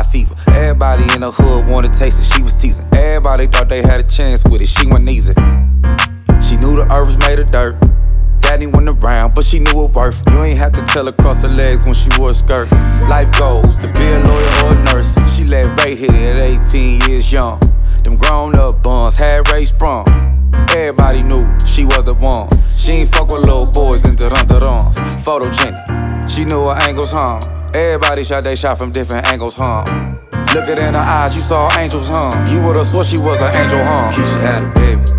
fever. Everybody in the hood wanted to taste it, she was teasing. Everybody thought they had a chance with it, she wasn't easy. She knew the earth was made of dirt. Daddy went around, but she knew her worth. You ain't have to tell her cross her legs when she wore a skirt. Life goals to be a lawyer or a nurse. She let Ray hit it at 18 years young. Them grown up buns had Ray sprung. Everybody knew she was the one. She ain't fuck with little boys and dun-dun-duns. Photogenic, she knew her angles hung. Everybody shot they shot from different angles hung. Look it in her eyes, you saw angels hung. You would've swore she was an angel hung. Keisha had a baby.